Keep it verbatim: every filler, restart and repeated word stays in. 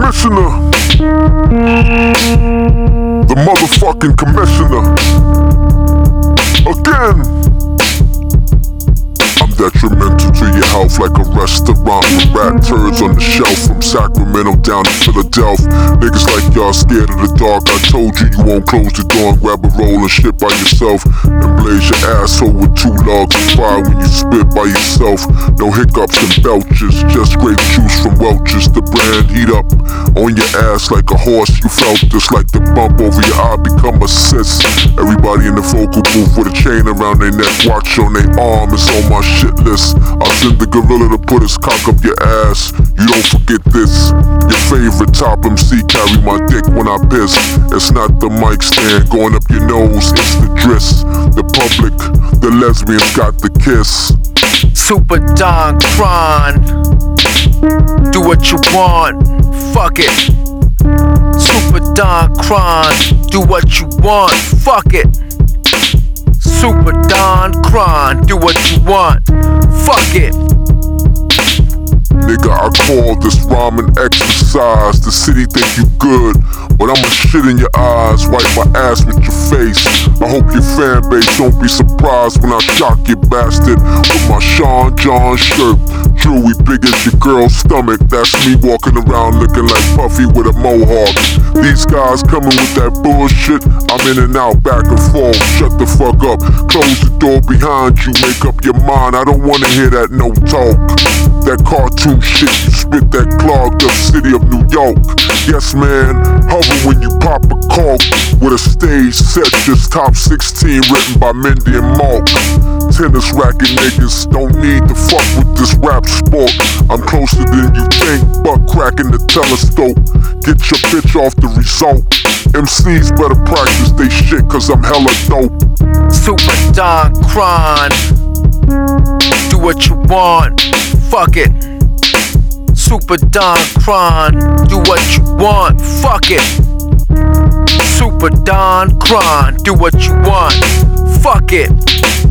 commissioner. The motherfucking commissioner. Again. I'm detrimental to your health like a restaurant with rat turds on the shelf. From Sacramento down to Philadelphia. Niggas like y'all scared of the dark. I told you you won't close the door and grab a roll and shit by yourself. And blaze your asshole with two logs of fire when you spit by yourself. No hiccups and belches, just grape juice from Welch's. The brand heat up on your ass like a horse. You felt this like the bump over your eye become a cyst. Everybody in the vocal booth with a chain around their neck, watch on their arm, it's on my shit list. I'll send the gorilla to put his cock up your ass. You don't forget this. Your favorite top M C carry my dick when I piss. It's not the mic stand going up your nose, it's the driss. The public, the lesbians got the kiss. Super Don Kron. Do what you want, fuck it. Super Don Kron. Do what you want, fuck it. Super Don Kron. Do what you want, fuck it. Nigga, I call this rhyming exercise. The city think you good, but I'ma shit in your eyes, wipe my ass with your face. I hope your fan base don't be surprised when I shock your bastard with my Sean John shirt. Drewy big as your girl's stomach. That's me walking around looking like Puffy with a mohawk. These guys coming with that bullshit. I'm in and out, back and forth. Shut the fuck up, close the door behind you. Make up your mind, I don't wanna hear that no talk. That cartoon shit, you spit that clogged up city of New York. Yes man, hover when you pop a cork. With a stage set, just top sixteen written by Mindy and Mark. Tennis racket niggas don't need to fuck with this rap sport. I'm closer than you think, butt cracking the telescope. Get your bitch off the result. M Cs better practice they shit cause I'm hella dope. Super Don Kron. Do what you want, fuck it. Super Don Kron. Do what you want, fuck it. Super Don Kron. Do what you want, fuck it.